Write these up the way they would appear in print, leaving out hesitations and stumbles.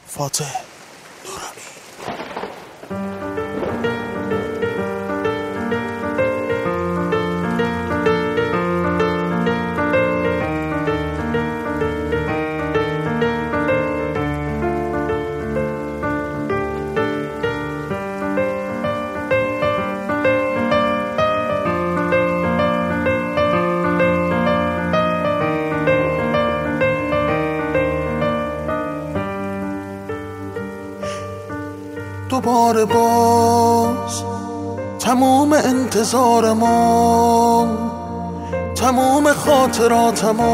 فاتح نورانی. دوباره باز تموم انتظارمو، تموم خاطراتمو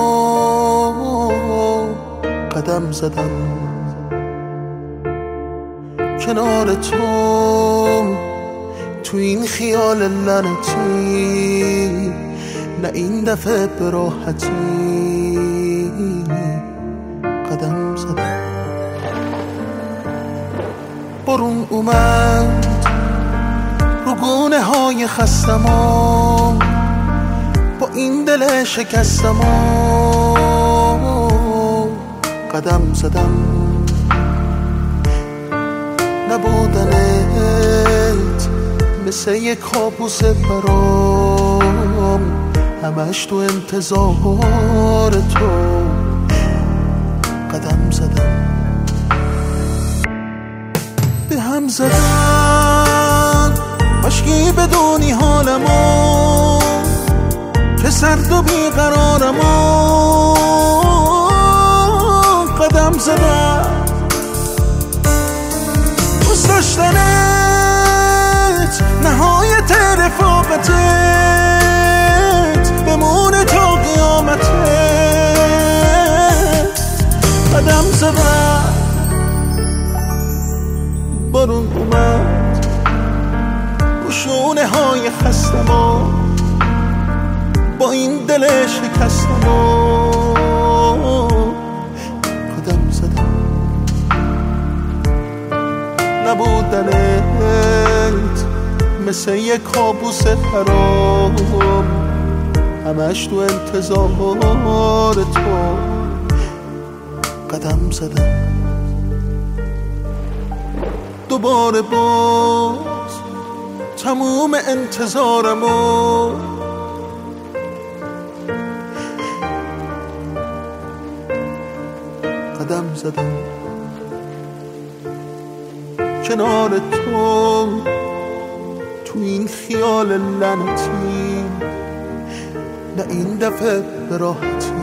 قدم زدم کنار تو این خیال لعنتی، نه این دفعه به راحتی قدم زدم. بارون اومد رو گونه های خستمو، با این دل شکستمو قدم زدم. نبودنت مثل یک کابوس برام، همش تو انتظار تو قدم زدم. به هم زدن مشکی بدونی حالمو، که سرد و بیقرارمو قدم زدم. دوست داشتنت نهایت رفاقتت، بمونه تا قیامتت قدم زدم. بارون اومد رو شونه های خستمو، با این دل شکستمو قدم زدم. نبودنت مثل یک کابوس فرام، همش تو انتظار تو قدم زدم. دوباره باز تموم انتظارمو، قدم زدم کنار تو این خیال لعنتی، نه این دفعه به راحتی